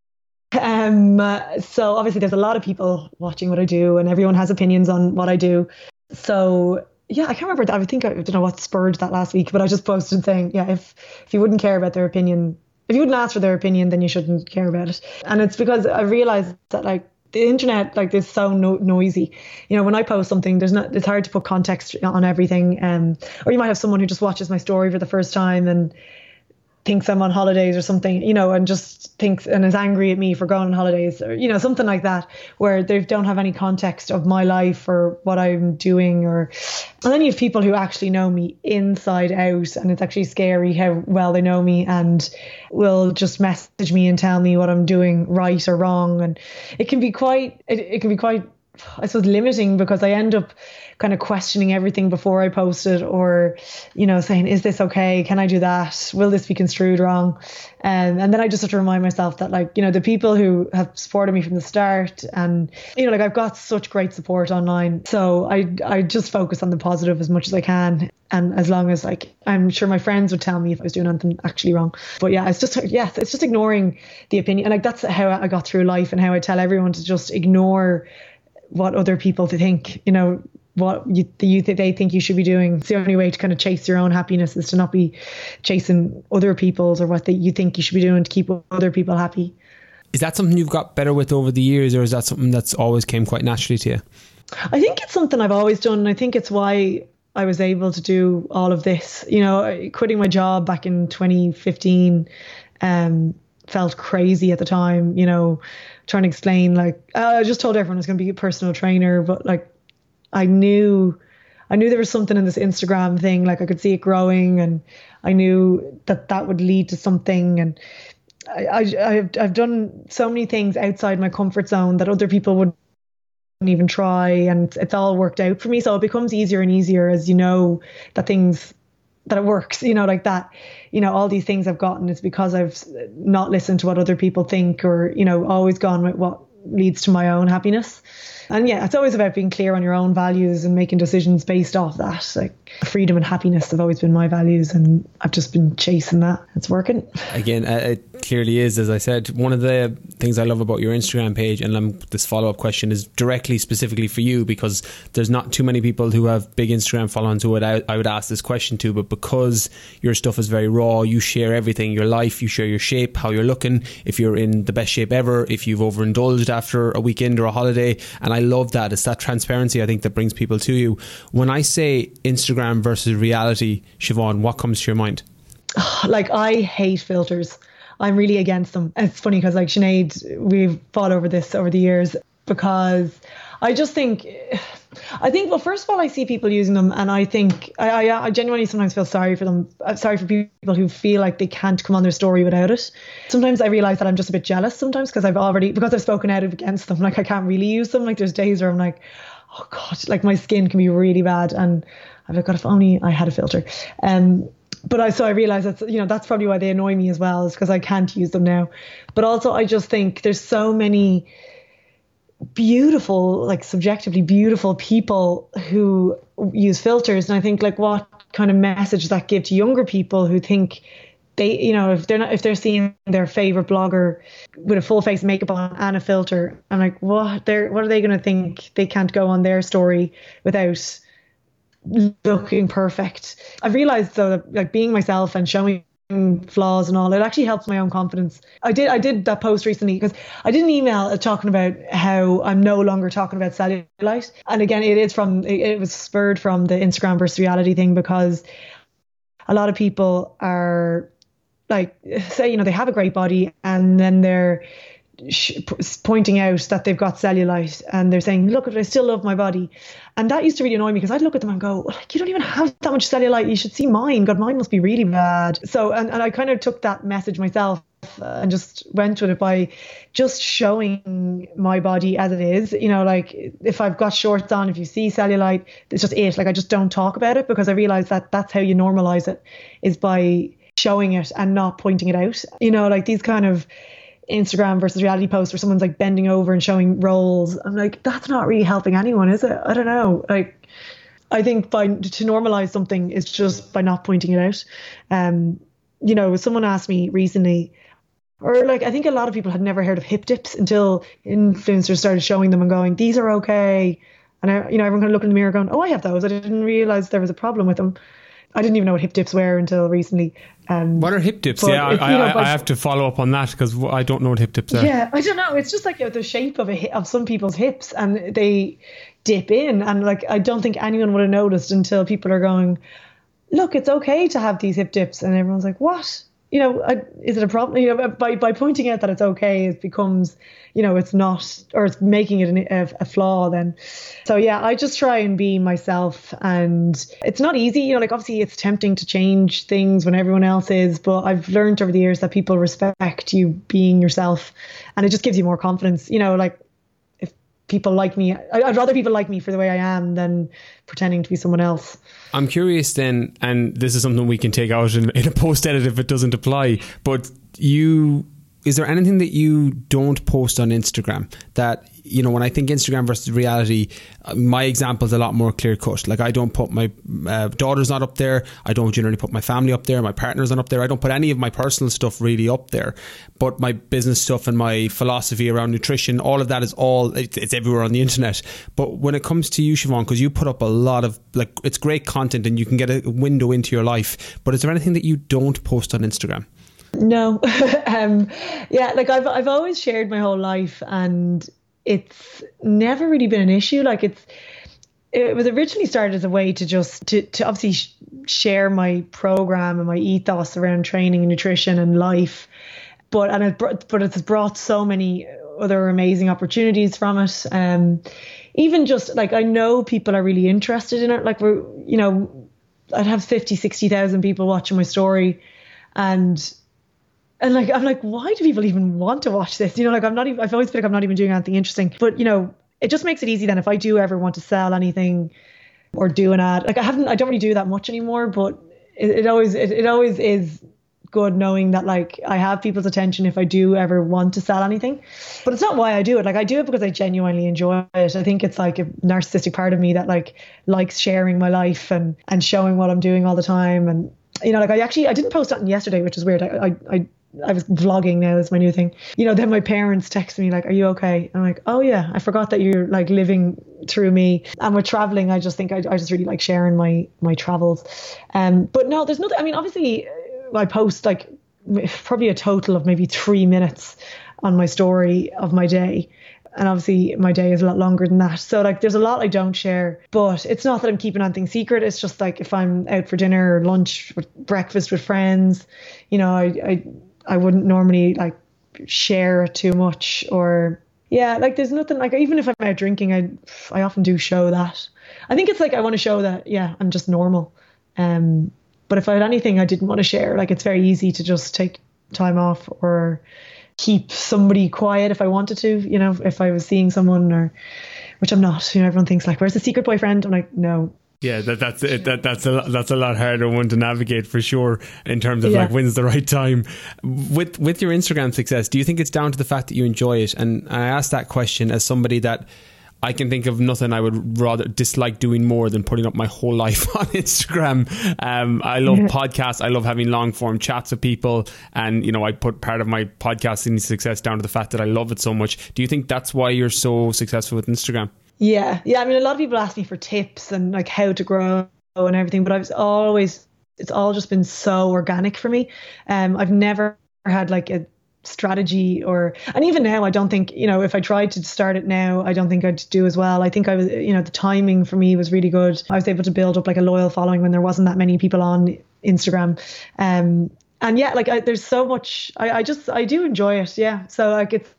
Um, uh, so obviously there's a lot of people watching what I do, and everyone has opinions on what I do. So yeah, I can't remember. I think I don't know what spurred that last week, but I just posted saying, yeah, if if you wouldn't care about their opinion, if you wouldn't ask for their opinion, then you shouldn't care about it. And it's because I realized that like the internet, like, is so no- noisy. You know, when I post something, there's not, it's hard to put context on everything. Um, or you might have someone who just watches my story for the first time and thinks I'm on holidays or something, you know, and just thinks and is angry at me for going on holidays, or, you know, something like that, where they don't have any context of my life or what I'm doing. Or, and then you have people who actually know me inside out, and it's actually scary how well they know me, and will just message me and tell me what I'm doing right or wrong. And it can be quite, it, it can be quite I suppose, limiting, because I end up kind of questioning everything before I post it, or, you know, saying, is this okay? Can I do that? Will this be construed wrong? Um, and then I just have to remind myself that, like, you know, the people who have supported me from the start, and, you know, like, I've got such great support online. So I, I just focus on the positive as much as I can. And as long as, like, I'm sure my friends would tell me if I was doing anything actually wrong. But yeah, it's just, yeah, it's just ignoring the opinion. And like, that's how I got through life, and how I tell everyone to just ignore what other people think, you know, what you, you th- they think you should be doing. It's the only way to kind of chase your own happiness, is to not be chasing other people's, or what they, you think you should be doing to keep other people happy. Is that something you've got better with over the years, or is that something that's always came quite naturally to you? I think it's something I've always done. And I think it's why I was able to do all of this. You know, quitting my job back in twenty fifteen um, felt crazy at the time, you know, trying to explain, like, I just told everyone I was going to be a personal trainer, but like, I knew, I knew there was something in this Instagram thing, like I could see it growing, and I knew that that would lead to something. And I, I, I've, I've done so many things outside my comfort zone that other people wouldn't even try, and it's all worked out for me. So it becomes easier and easier as you know that things, that it works, you know, like that, you know, all these things I've gotten is because I've not listened to what other people think, or, you know, always gone with what leads to my own happiness. And yeah, it's always about being clear on your own values and making decisions based off that. Like, freedom and happiness have always been my values, and I've just been chasing that. It's working. Again, uh, it clearly is. As I said, one of the things I love about your Instagram page, and um, this follow-up question is directly specifically for you, because there's not too many people who have big Instagram followings who would I, I would ask this question to, but because your stuff is very raw, you share everything, your life, you share your shape, how you're looking, if you're in the best shape ever, if you've overindulged after a weekend or a holiday. And I love that. It's that transparency, I think, that brings people to you. When I say Instagram versus reality, Siobhan, what comes to your mind? Like, I hate filters. I'm really against them. It's funny because, like, Sinead, we've fought over this over the years, because I just think, I think, well, first of all, I see people using them, and I think, I, I, I genuinely sometimes feel sorry for them. I'm sorry for people who feel like they can't come on their story without it. Sometimes I realise that I'm just a bit jealous sometimes, because I've already, because I've spoken out against them, like, I can't really use them. Like, there's days where I'm like, oh God, like, my skin can be really bad, and I've like, God, if only I had a filter. Um, But I, so I realize that's, you know, that's probably why they annoy me as well, is because I can't use them now. But also, I just think there's so many beautiful, like, subjectively beautiful people who use filters. And I think, like, what kind of message does that give to younger people who think they, you know, if they're not, if they're seeing their favorite blogger with a full face of makeup on and a filter, I'm like, what, they're, what are they going to think? They can't go on their story without looking perfect. I've realized, though, that, like, being myself and showing flaws and all, it actually helps my own confidence. I did I did that post recently because I did an email talking about how I'm no longer talking about cellulite. And again, it is from it, it was spurred from the Instagram versus reality thing, because a lot of people are like, say, you know, they have a great body, and then they're pointing out that they've got cellulite, and they're saying, look, I still love my body. And that used to really annoy me, because I'd look at them and go, like, you don't even have that much cellulite, you should see mine. God, mine must be really bad. So and, and I kind of took that message myself and just went with it by just showing my body as it is. You know, like, if I've got shorts on, if you see cellulite, it's just it. Like, I just don't talk about it, because I realize that that's how you normalize it, is by showing it and not pointing it out. You know, like, these kind of Instagram versus reality posts where someone's like bending over and showing rolls, I'm like, that's not really helping anyone, is it? I don't know. Like, I think by to normalize something is just by not pointing it out. Um, you know, someone asked me recently, or like, I think a lot of people had never heard of hip dips until influencers started showing them and going, these are okay. And I, you know, everyone kind of looked in the mirror going, oh, I have those. I didn't realize there was a problem with them. I didn't even know what hip dips were until recently. Um, what are hip dips? Yeah, I, I, know, I have to follow up on that, because I don't know what hip dips are. Yeah, I don't know. It's just like, you know, the shape of a of some people's hips, and they dip in. And like, I don't think anyone would have noticed until people are going, look, it's okay to have these hip dips. And everyone's like, what? You know, I, is it a problem? You know, by, by pointing out that it's okay, it becomes, you know, it's not, or it's making it an, a, a flaw then. So yeah, I just try and be myself, and it's not easy. You know, like, obviously it's tempting to change things when everyone else is, but I've learned over the years that people respect you being yourself, and it just gives you more confidence. You know, like, if people like me. I'd rather people like me for the way I am than pretending to be someone else. I'm curious then, and this is something we can take out in, in a post edit if it doesn't apply, but you, is there anything that you don't post on Instagram that, you know, when I think Instagram versus reality, my example is a lot more clear cut. Like I don't put my uh, daughter's not up there. I don't generally put my family up there. My partner's not up there. I don't put any of my personal stuff really up there. But my business stuff and my philosophy around nutrition, all of that is all, it's, it's everywhere on the internet. But when it comes to you, Siobhan, because you put up a lot of, like, it's great content and you can get a window into your life. But is there anything that you don't post on Instagram? No. um, yeah, like I've I've always shared my whole life, and it's never really been an issue. Like it's, it was originally started as a way to just, to, to obviously sh- share my program and my ethos around training and nutrition and life. But, and it, but it's brought so many other amazing opportunities from it. Um, even just like, I know people are really interested in it. Like we're, you know, I'd have fifty, sixty thousand people watching my story, and And like, I'm like, why do people even want to watch this? You know, like I'm not even, I've always feel like I'm not even doing anything interesting, but you know, it just makes it easy then if I do ever want to sell anything or do an ad. Like I haven't, I don't really do that much anymore, but it, it always, it, it always is good knowing that like I have people's attention if I do ever want to sell anything. But it's not why I do it. Like I do it because I genuinely enjoy it. I think it's like a narcissistic part of me that like likes sharing my life and, and showing what I'm doing all the time. And, you know, like I actually, I didn't post something yesterday, which is weird. I, I, I I was vlogging now, is my new thing. You know, then my parents text me like, are you okay? I'm like, oh yeah, I forgot that you're like living through me. And with traveling, I just think I, I just really like sharing my, my travels. Um, but no, there's nothing, I mean, obviously I post like probably a total of maybe three minutes on my story of my day. And obviously my day is a lot longer than that. So like there's a lot I don't share, but it's not that I'm keeping anything secret. It's just like if I'm out for dinner or lunch, or breakfast with friends, you know, I, I, I wouldn't normally like share too much, or yeah, like there's nothing like, even if I'm out drinking, I I often do show that. I think it's like I want to show that, yeah, I'm just normal. Um, but if I had anything I didn't want to share, like it's very easy to just take time off or keep somebody quiet if I wanted to, you know, if I was seeing someone, or which I'm not, you know, everyone thinks like, where's the secret boyfriend? I'm like, no. Yeah, that, that's it. That, that's a that's a lot harder one to navigate for sure in terms of yeah. like when's the right time. With with your Instagram success, do you think it's down to the fact that you enjoy it? And I asked that question as somebody that I can think of nothing I would rather dislike doing more than putting up my whole life on Instagram. Um, I love podcasts. I love having long form chats with people. And, you know, I put part of my podcasting success down to the fact that I love it so much. Do you think that's why you're so successful with Instagram? Yeah. Yeah. I mean, a lot of people ask me for tips and like how to grow and everything, but I was always, it's all just been so organic for me. Um, I've never had like a strategy or, and even now, I don't think, you know, if I tried to start it now, I don't think I'd do as well. I think I was, you know, the timing for me was really good. I was able to build up like a loyal following when there wasn't that many people on Instagram. Um, and yeah, like I, there's so much, I, I just, I do enjoy it. Yeah. So like it's,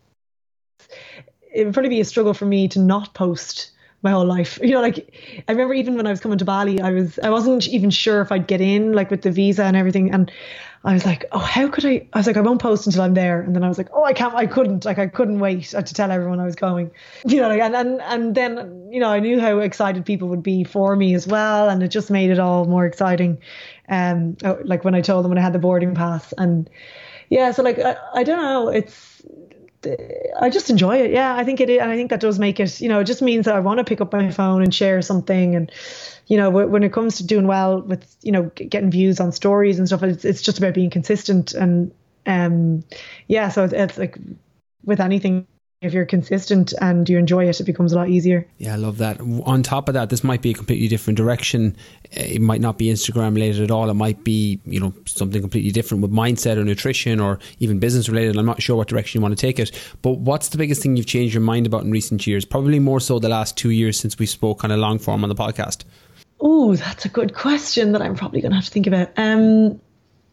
it would probably be a struggle for me to not post my whole life. You know, like I remember even when I was coming to Bali, I was, I wasn't even sure if I'd get in, like with the visa and everything. And I was like, oh, how could I, I was like, I won't post until I'm there. And then I was like, oh, I can't, I couldn't, like, I couldn't wait to tell everyone I was going, you know, like, and, and, and then, you know, I knew how excited people would be for me as well. And it just made it all more exciting. Um, like when I told them when I had the boarding pass, and yeah, so like, I, I don't know, it's, I just enjoy it. Yeah, I think it is. And I think that does make it, you know, it just means that I want to pick up my phone and share something. And, you know, when it comes to doing well with, you know, getting views on stories and stuff, it's, it's just about being consistent. And, um, yeah, so it's, it's like with anything, if you're consistent and you enjoy it, it becomes a lot easier. Yeah, I love that. On top of that, this might be a completely different direction. It might not be Instagram related at all. It might be, you know, something completely different with mindset or nutrition or even business related. I'm not sure what direction you want to take it. But what's the biggest thing you've changed your mind about in recent years? Probably more so the last two years since we spoke kind of long form on the podcast. Oh, that's a good question that I'm probably going to have to think about. Um,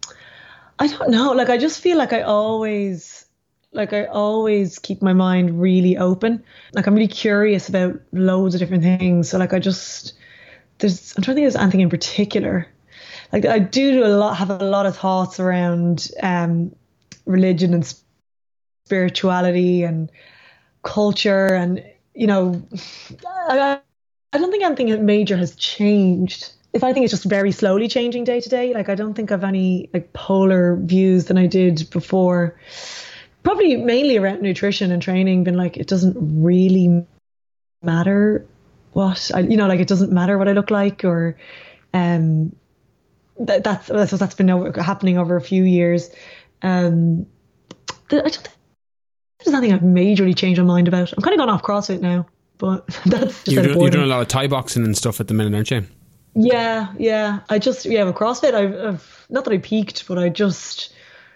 I don't know. Like, I just feel like I always... Like I always keep my mind really open. Like I'm really curious about loads of different things. So like I just, there's, I'm trying to think of anything in particular. Like I do, do a lot, have a lot of thoughts around um, religion and spirituality and culture. And, you know, I, I don't think anything major has changed. If I think it's just very slowly changing day to day, like I don't think I've any like polar views than I did before. Probably mainly around nutrition and training, been like, it doesn't really matter what I, you know, like it doesn't matter what I look like, or um, that, that's that's that's been over, happening over a few years. Um, I don't think there's nothing I've majorly changed my mind about. I'm kind of gone off CrossFit now, but that's just you're, out of do, you're doing boredom. a lot of Thai boxing and stuff at the minute, aren't you? Yeah, yeah. I just yeah with CrossFit, I've, I've not that I peaked, but I just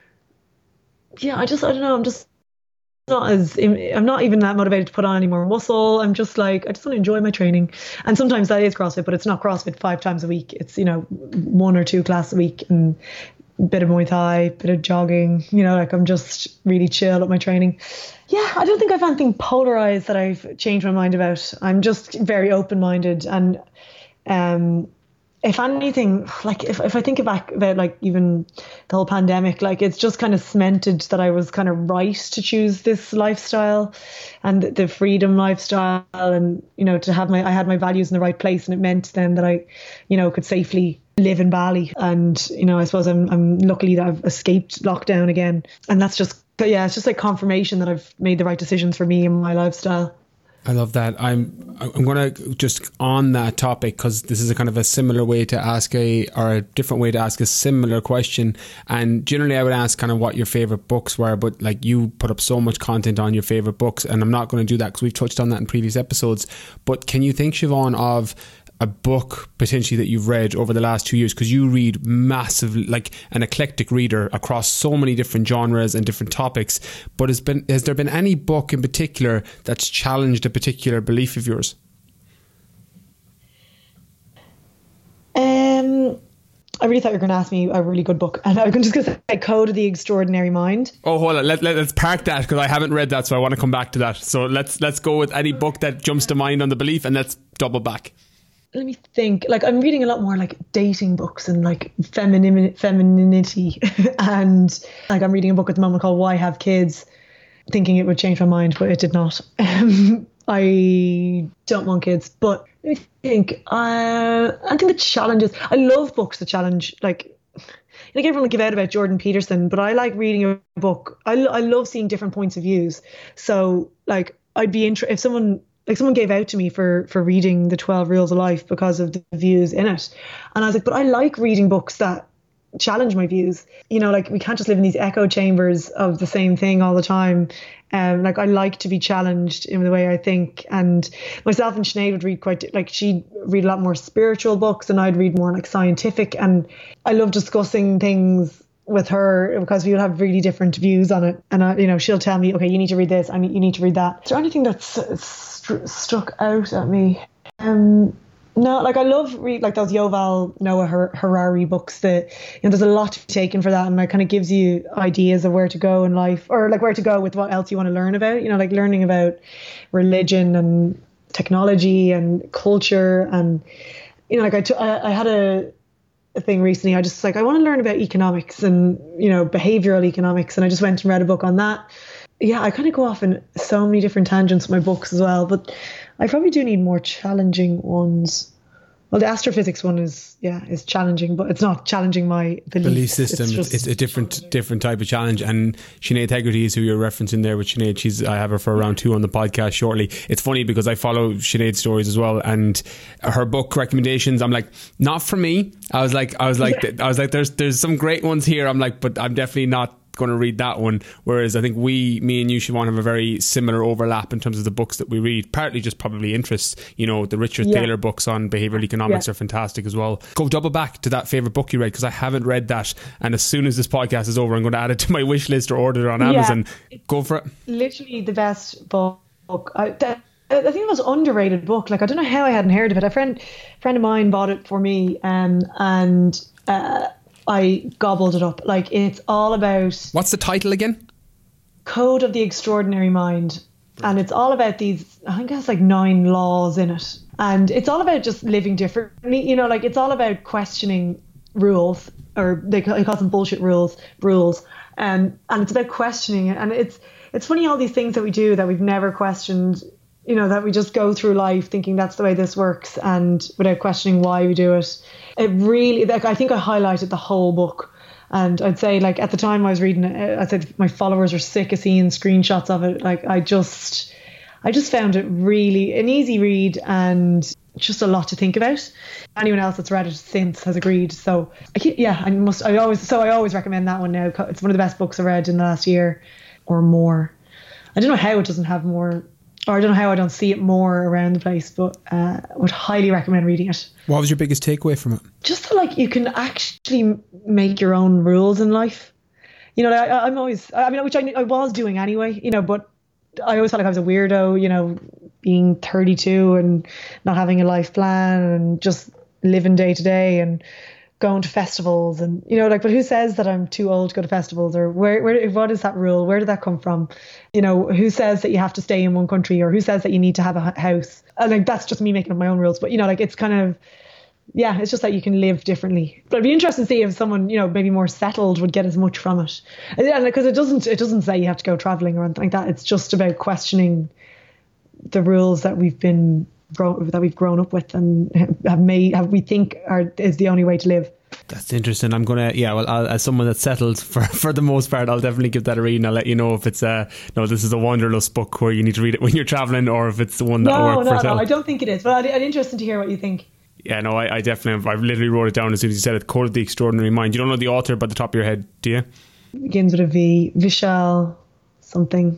yeah, I just I don't know. I'm just not as I'm not even that motivated to put on any more muscle. I'm just like, I just want to enjoy my training. And sometimes that is CrossFit, but it's not CrossFit five times a week. It's, you know, one or two classes a week and a bit of Muay Thai, bit of jogging, you know, like I'm just really chill at my training. Yeah, I don't think I've anything polarized that I've changed my mind about. I'm just very open-minded, and um if anything, like if, if I think back about like even the whole pandemic, like it's just kind of cemented that I was kind of right to choose this lifestyle and the freedom lifestyle, and, you know, to have my, I had my values in the right place, and it meant then that I, you know, could safely live in Bali. And, you know, I suppose I'm, I'm luckily that I've escaped lockdown again. And that's just, yeah, it's just like confirmation that I've made the right decisions for me and my lifestyle. I love that. I'm I'm going to just on that topic, because this is a kind of a similar way to ask a, or a different way to ask a similar question. And generally I would ask kind of what your favorite books were, but like you put up so much content on your favorite books, and I'm not going to do that because we've touched on that in previous episodes. But can you think, Siobhan, of a book potentially that you've read over the last two years, because you read massively, like an eclectic reader across so many different genres and different topics, but has been has there been any book in particular that's challenged a particular belief of yours? Um, I really thought you were going to ask me a really good book, and I was just going to say Code of the Extraordinary Mind. Oh, hold on, let, let, let's park that, because I haven't read that, so I want to come back to that. So let's let's go with any book that jumps to mind on the belief, and let's double back. Let me think. Like, I'm reading a lot more like dating books and like femini- femininity and like I'm reading a book at the moment called Why Have Kids, thinking it would change my mind, but it did not. Um, I don't want kids, but let me think. Uh, I think the challenges, I love books that challenge, like, like everyone will give out about Jordan Peterson, but I like reading a book. I, I love seeing different points of views. So like I'd be interested if someone Like someone gave out to me for, for reading the twelve Rules of Life because of the views in it. And I was like, but I like reading books that challenge my views. You know, like we can't just live in these echo chambers of the same thing all the time. Um, like I like to be challenged in the way I think. And myself and Sinead would read quite, like she'd read a lot more spiritual books and I'd read more like scientific. And I love discussing things with her because we would have really different views on it. And, I, you know, she'll tell me, okay, you need to read this. I mean, you need to read that. Is there anything that's st- struck out at me? Um, no, like I love read like those Yuval Noah Harari books that, you know, there's a lot to be taken for that, and it kind of gives you ideas of where to go in life, or like where to go with what else you want to learn about, you know, like learning about religion and technology and culture. And, you know, like I, t- I, I had a, a thing recently, I just like, I want to learn about economics and, you know, behavioral economics. And I just went and read a book on that. Yeah, I kind of go off in so many different tangents with my books as well, but I probably do need more challenging ones. Well, the astrophysics one is, yeah, is challenging, but it's not challenging my beliefs. Belief system. It's, It's, just, it's a different different type of challenge. And Sinead Hegarty is who you're referencing there with Sinead. She's, I have her for round two on the podcast shortly. It's funny because I follow Sinead's stories as well, and her book recommendations, I'm like, not for me. I was like, I was like, yeah. I was like, there's there's some great ones here. I'm like, but I'm definitely not going to read that one. Whereas I think we, me and you, Siobhan, have a very similar overlap in terms of the books that we read, partly just probably interests. You know, the Richard yeah. Thaler books on behavioural economics yeah. are fantastic as well. Go double back to that favourite book you read, because I haven't read that, and as soon as this podcast is over I'm going to add it to my wish list or order it on Amazon. Yeah. Go for it. Literally the best book. I, that, I think it was an underrated book. Like, I don't know how I hadn't heard of it. A friend friend of mine bought it for me, um, and uh I gobbled it up. Like, it's all about... What's the title again? Code of the Extraordinary Mind. And it's all about these, I think it has like nine laws in it. And it's all about just living differently. You know, like, it's all about questioning rules, or they call, they call them bullshit rules, rules. Um, and it's about questioning it. And it's it's funny, all these things that we do that we've never questioned you know, that we just go through life thinking that's the way this works and without questioning why we do it. It really, like, I think I highlighted the whole book. And I'd say, like, at the time I was reading it, I said my followers were sick of seeing screenshots of it. Like, I just, I just found it really an easy read and just a lot to think about. Anyone else that's read it since has agreed. So I keep, yeah, I must, I always, so I always recommend that one now. It's one of the best books I read in the last year or more. I don't know how it doesn't have more, or I don't know how I don't see it more around the place, but uh, I would highly recommend reading it. What was your biggest takeaway from it? Just that, like, you can actually make your own rules in life. You know, I, I'm always, I mean, which I, I was doing anyway, you know, but I always felt like I was a weirdo, you know, being thirty-two and not having a life plan and just living day to day and going to festivals and, you know, like, but who says that I'm too old to go to festivals, or where, where, what is that rule? Where did that come from? You know, who says that you have to stay in one country, or who says that you need to have a house? And like, that's just me making up my own rules, but, you know, like, it's kind of, yeah, it's just that you can live differently. But it'd be interesting to see if someone, you know, maybe more settled would get as much from it. And because it doesn't, it doesn't say you have to go traveling or anything like that. It's just about questioning the rules that we've been grown, that we've grown up with and have made, have we think are is the only way to live. That's interesting. I'm gonna, yeah. Well, I'll, as someone that's settled for for the most part, I'll definitely give that a read, and I'll let you know if it's a no. This is a wanderlust book where you need to read it when you're traveling, or if it's the one that no, works no, for yourself. No, I don't think it is. But I'd, I'd interested to hear what you think. Yeah, no, I, I definitely, I've literally wrote it down as soon as you said it. Code of the Extraordinary Mind. You don't know the author by the top of your head, do you? It begins with a V. Vishal something.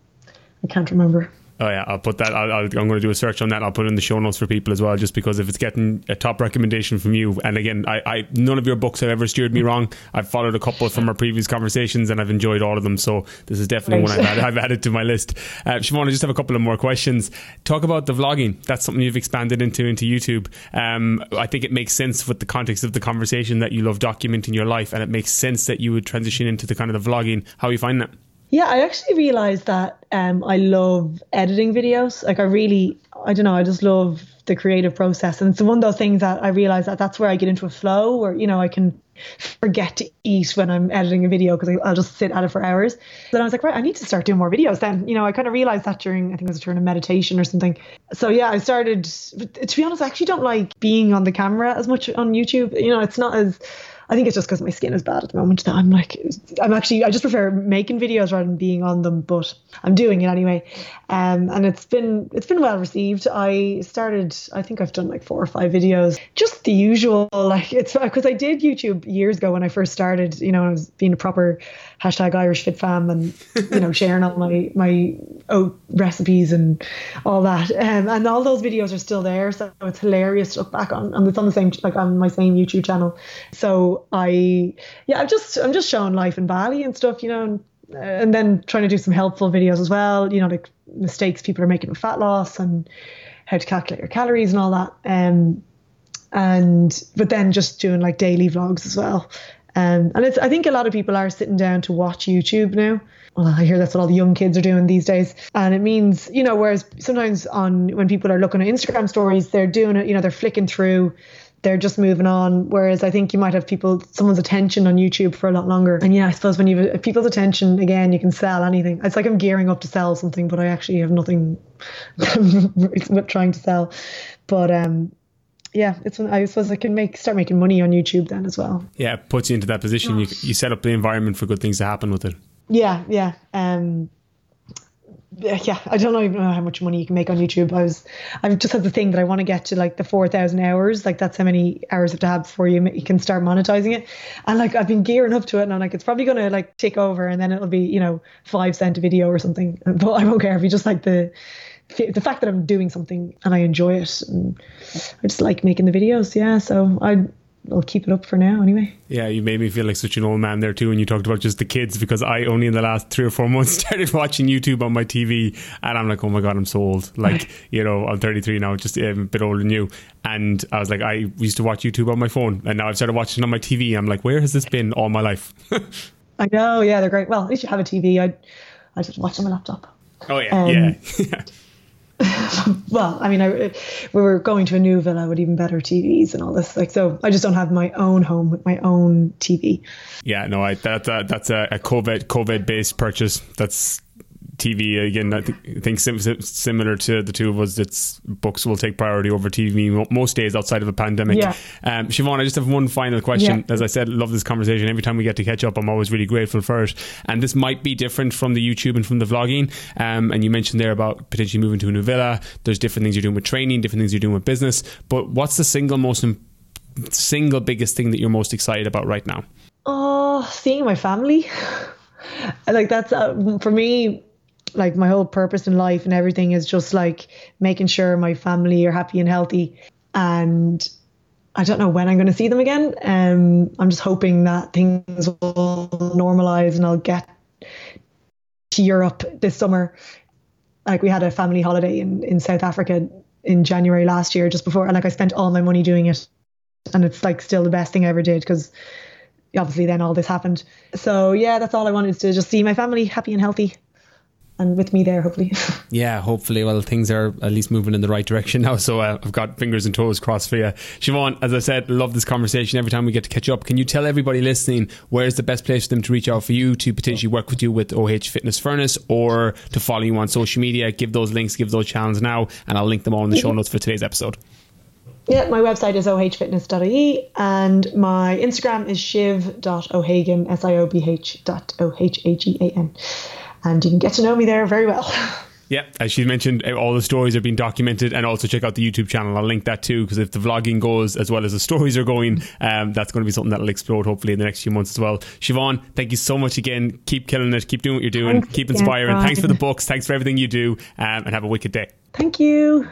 I can't remember. Oh yeah, I'll put that. I'll, I'll, I'm going to do a search on that. I'll put it in the show notes for people as well, just because if it's getting a top recommendation from you, and again, I, I none of your books have ever steered me wrong. I've followed a couple from our previous conversations, and I've enjoyed all of them. So this is definitely one I've added, I've added to my list. Uh, Siobhan, I just have a couple of more questions. Talk about the vlogging. That's something you've expanded into into YouTube. Um, I think it makes sense with the context of the conversation that you love documenting your life, and it makes sense that you would transition into the kind of the vlogging. How are you finding that? Yeah, I actually realised that um, I love editing videos. Like, I really, I don't know, I just love the creative process. And it's one of those things that I realised that that's where I get into a flow where, you know, I can forget to eat when I'm editing a video because I'll just sit at it for hours. Then I was like, right, I need to start doing more videos then. You know, I kind of realised that during, I think it was during a meditation or something. So yeah, I started, to be honest, I actually don't like being on the camera as much on YouTube. You know, it's not as... I think it's just because my skin is bad at the moment that I'm like, I'm actually, I just prefer making videos rather than being on them, but I'm doing it anyway. Um, and it's been, it's been well received. I started, I think I've done like four or five videos, just the usual, like it's because I did YouTube years ago when I first started, you know, I was being a proper hashtag Irish Fit Fam and, you know, sharing all my, my oat recipes and all that. Um, and all those videos are still there. So it's hilarious to look back on, and it's on the same, like on my same YouTube channel. So I, yeah, I'm just, I'm just showing life in Bali and stuff, you know, and, uh, and then trying to do some helpful videos as well, you know, like mistakes people are making with fat loss and how to calculate your calories and all that. Um, and, but then just doing like daily vlogs as well. Um, and it's, I think a lot of people are sitting down to watch YouTube now. Well, I hear that's what all the young kids are doing these days. And it means, you know, whereas sometimes on, when people are looking at Instagram stories, they're doing it, you know, they're flicking through, they're just moving on. Whereas I think you might have people, someone's attention on YouTube for a lot longer. And yeah, I suppose when you have people's attention, again, you can sell anything. It's like I'm gearing up to sell something, but I actually have nothing trying to sell. But um, yeah, it's when I suppose I can make start making money on YouTube then as well. Yeah, it puts you into that position. You, you set up the environment for good things to happen with it. Yeah, yeah. Um, yeah, I don't even know how much money you can make on YouTube. I was, I've just had the thing that I want to get to like the four thousand hours. Like that's how many hours you have to have before you, you can start monetizing it. And like, I've been gearing up to it and I'm like, it's probably going to like tick over and then it'll be, you know, five cent a video or something. But I don't care if you just like the, the fact that I'm doing something and I enjoy it. And I just like making the videos. Yeah. So I, I'll keep it up for now anyway. Yeah, you made me feel like such an old man there too when you talked about just the kids, because I only in the last three or four months started watching YouTube on my T V and I'm like, oh my God, I'm so old. Like, you know, I'm thirty-three now, just um, a bit older than you. And I was like, I used to watch YouTube on my phone and now I've started watching on my T V. I'm like, where has this been all my life? I know, yeah, they're great. Well, at least you have a T V. I I just watch on my laptop. Oh yeah, um, yeah. Well, I mean, I, we were going to a new villa with even better T Vs and all this. Like, so I just don't have my own home with my own T V. Yeah, no, I, that, that that's a, a COVID COVID based purchase. That's T V again. I think, I think sim- similar to the two of us, it's books will take priority over T V most days outside of a pandemic. Yeah. Um, Siobhan, I just have one final question. Yeah. As I said, love this conversation. Every time we get to catch up, I'm always really grateful for it. And this might be different from the YouTube and from the vlogging. Um, and you mentioned there about potentially moving to a new villa. There's different things you're doing with training, different things you're doing with business. But what's the single most single biggest thing that you're most excited about right now? Oh, seeing my family. Like that's uh, for me, like my whole purpose in life and everything is just like making sure my family are happy and healthy. And I don't know when I'm going to see them again. Um, I'm just hoping that things will normalize and I'll get to Europe this summer. Like we had a family holiday in, in South Africa in January last year, just before, and like I spent all my money doing it. And it's like still the best thing I ever did because obviously then all this happened. So yeah, that's all I wanted, is to just see my family happy and healthy and with me there, hopefully. Yeah, hopefully. Well, things are at least moving in the right direction now, so uh, I've got fingers and toes crossed for you. Siobhan, as I said, love this conversation every time we get to catch up. Can you tell everybody listening where's the best place for them to reach out for you, to potentially work with you with O H Fitness Furnace, or to follow you on social media? Give those links, give those channels now, and I'll link them all in the show notes for today's episode. Yeah, my website is o h fitness dot i e and my Instagram is shiv dot o'hagan, S I O B H dot O H A G A N. And you can get to know me there very well. Yeah, as she mentioned, all the stories are being documented, and also check out the YouTube channel. I'll link that too, because if the vlogging goes as well as the stories are going, um, that's going to be something that'll explode hopefully in the next few months as well. Siobhan, thank you so much again. Keep killing it. Keep doing what you're doing. Thanks keep inspiring. Again, thanks for the books. Thanks for everything you do, um, and have a wicked day. Thank you.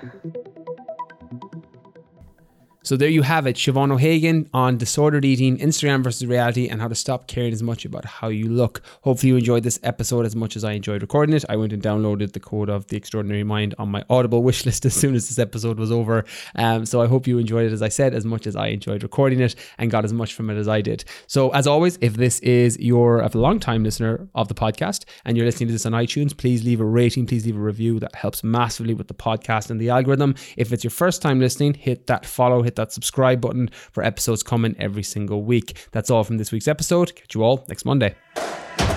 So there you have it, Siobhan O'Hagan on disordered eating, Instagram versus reality, and how to stop caring as much about how you look. Hopefully you enjoyed this episode as much as I enjoyed recording it. I went and downloaded the Code of the Extraordinary Mind on my Audible wish list as soon as this episode was over. Um, so I hope you enjoyed it, as I said, as much as I enjoyed recording it and got as much from it as I did. So as always, if this is your a long time listener of the podcast and you're listening to this on iTunes, please leave a rating, please leave a review. That helps massively with the podcast and the algorithm. If it's your first time listening, hit that follow, hit that subscribe button for episodes coming every single week. That's all from this week's episode. Catch you all next Monday.